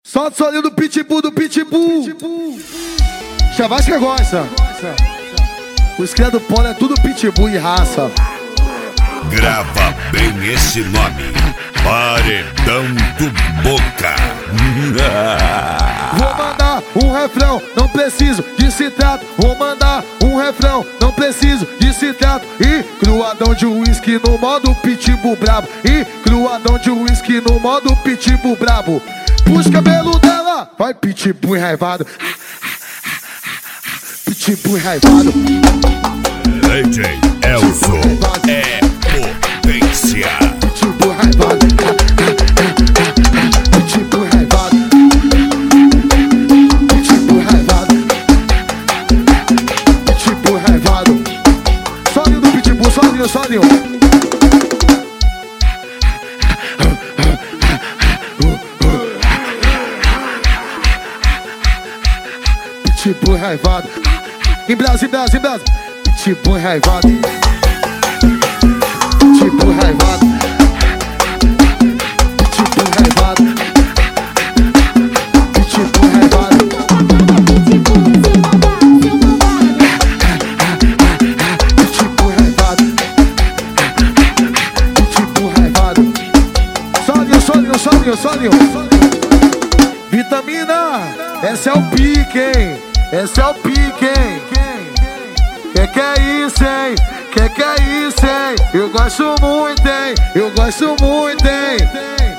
Solta o solinho do pitbull, Chavasca gosta. Os cria do polo é tudo pitbull e raça. Grava bem esse nome: Paredão do Boca. Vou mandar um refrão, não preciso de citrato. Vou mandar um refrão, não preciso de citrato. E cruadão de uísque no modo pitbull brabo. E cruadão de uísque no modo pitbull brabo. Puxa o cabelo dela, vai pitbull enraivado. Pitbull enraivado. DJ Elzo é potência. Pitbull enraivado. Pitbull enraivado. Pitbull enraivado. Pitbull enraivado. Solinho do pitbull, solinho. Pitbull enraivado. Em Brasil. Pitbull enraivado. Pitbull enraivado. Pitbull enraivado. Pitbull enraivado. Pitbull enraivado. Pitbull enraivado. Solinho. Vitamina, esse é o pique, hein? Esse é o pique, hein? Que é isso, hein? Que é isso, hein? Eu gosto muito, hein?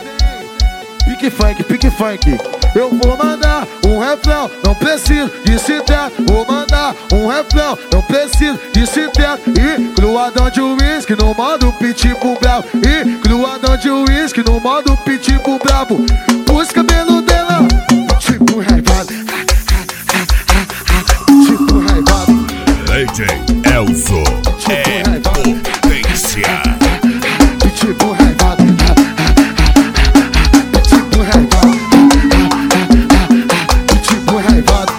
Pique funk. Eu vou mandar um refrão, não preciso de citrato. Vou mandar um refrão, não preciso de citrato. E cruadão de uísque no modo pitbull brabo. E cruadão de uísque no modo pitbull brabo. Puxa o cabelo dela, pitbull enraivado. Pitbull enraivado. DJ Elzo é potência. Pitbull enraivado. Pitbull enraivado. Pitbull enraivado.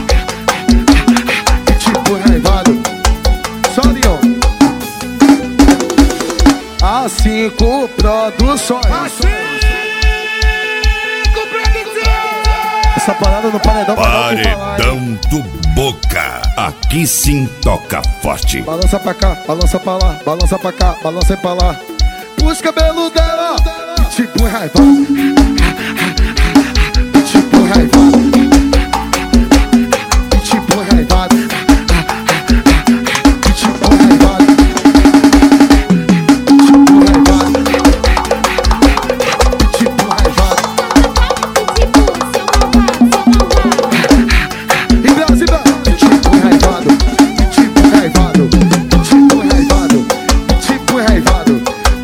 Pitbull enraivado. Solinho. A5 Produções. Essa parada no paredão. Paredão do Boca. Aqui sim toca forte. Balança pra cá, balança pra lá, balança pra cá, balança pra lá. Puxa o cabelo dela, pitbull enraivado. Pitbull enraivado. Pitbull enraivado. Pitbull enraivado. Pitbull enraivado. Pitbull enraivado. Em Brasil, pitbull enraivado. Pitbull enraivado. Pitbull enraivado. Pitbull enraivado.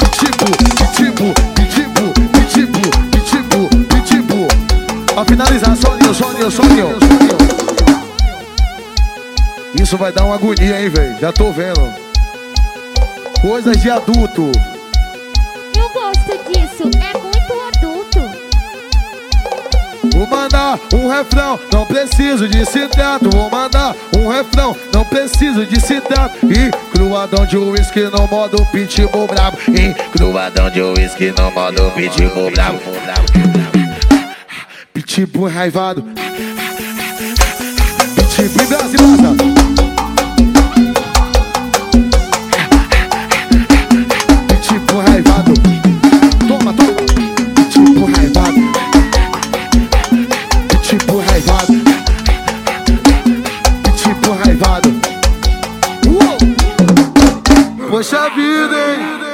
Pitbull. Pra finalizar, solinho. Isso vai dar uma agonia, hein, velho? Já tô vendo. Coisas de adulto. Eu gosto disso, é muito adulto. Vou mandar um refrão, não preciso de citrato. Vou mandar um refrão, não preciso de citrato. E cruadão de uísque no modo pitbull brabo. E cruadão de uísque no modo pitbull brabo. Pitbull enraivado. Pitbull em Brasil. Pitbull enraivado. Toma. Pitbull enraivado. Pitbull enraivado. Pitbull enraivado. Poxa vida, hein?